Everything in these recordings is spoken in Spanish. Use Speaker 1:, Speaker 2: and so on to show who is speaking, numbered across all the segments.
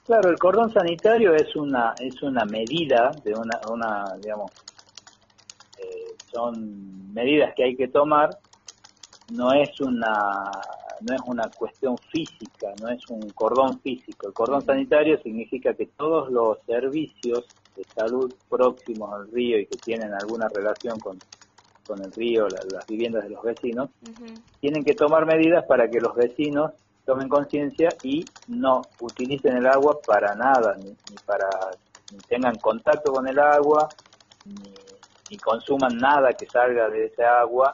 Speaker 1: Claro, el cordón sanitario es una medida de digamos, son medidas que hay que tomar. No es una cuestión física, no es un cordón físico. El cordón sanitario significa que todos los servicios de salud próximos al río y que tienen alguna relación con el río, las viviendas de los vecinos, tienen que tomar medidas para que los vecinos tomen conciencia y no utilicen el agua para nada, ni tengan contacto con el agua, ni consuman nada que salga de esa agua,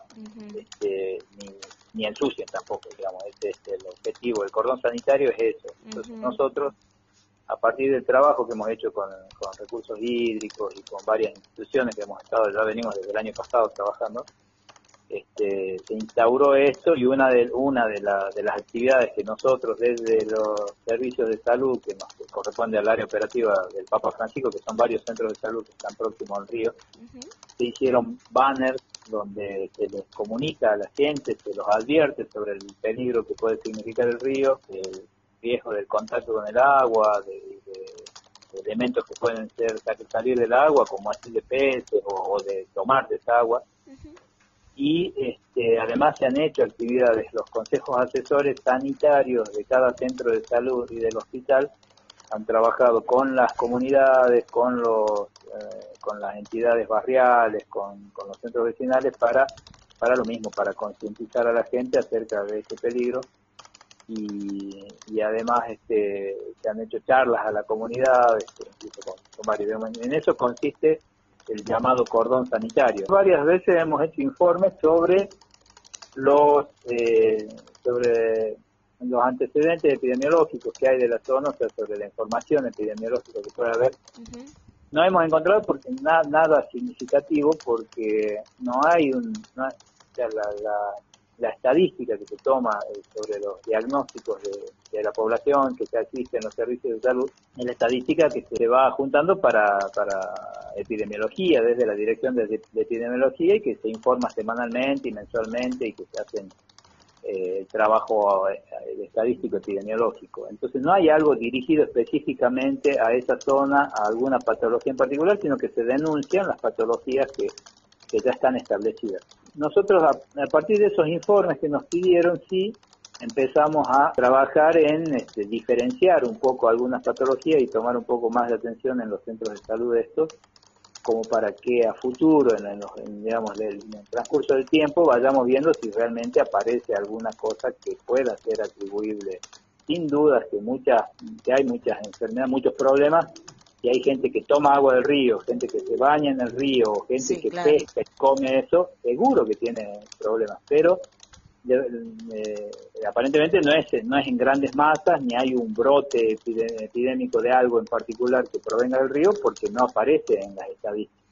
Speaker 1: ni ensucien tampoco, digamos. El objetivo del cordón sanitario es eso. Entonces nosotros, a partir del trabajo que hemos hecho con recursos hídricos y con varias instituciones que ya venimos desde el año pasado trabajando, se instauró esto, y una de las actividades que nosotros desde los servicios de salud, que nos corresponde al área operativa del Papa Francisco, que son varios centros de salud que están próximos al río, se hicieron banners donde se les comunica a la gente, se los advierte sobre el peligro que puede significar el río, el riesgo del contacto con el agua, de elementos que pueden salir del agua, como así de peces o de tomar de esa agua. Y además se han hecho actividades, los consejos asesores sanitarios de cada centro de salud y del hospital han trabajado con las comunidades, con las entidades barriales, con los centros vecinales para lo mismo, para concientizar a la gente acerca de este peligro, y además se han hecho charlas a la comunidad, incluso con varios. En eso consiste el llamado cordón sanitario. Varias veces hemos hecho informes sobre los antecedentes epidemiológicos que hay de la zona, o sea, sobre la información epidemiológica que puede haber. No hemos encontrado nada significativo, porque no hay la estadística que se toma sobre los diagnósticos de la población que ya existe en los servicios de salud, es la estadística que se va juntando para epidemiología, desde la dirección de epidemiología, y que se informa semanalmente y mensualmente, y que se hacen trabajo estadístico epidemiológico. Entonces no hay algo dirigido específicamente a esa zona, a alguna patología en particular, sino que se denuncian las patologías que ya están establecidas. Nosotros, a partir de esos informes que nos pidieron, sí empezamos a trabajar en diferenciar un poco algunas patologías y tomar un poco más de atención en los centros de salud de estos, como para que a futuro, en el transcurso del tiempo, vayamos viendo si realmente aparece alguna cosa que pueda ser atribuible. Sin dudas que hay muchas enfermedades, muchos problemas, y hay gente que toma agua del río, gente que se baña en el río, gente que pesca y come eso, seguro que tiene problemas, pero aparentemente no es en grandes masas, ni hay un brote epidémico de algo en particular que provenga del río, porque no aparece en las estadísticas.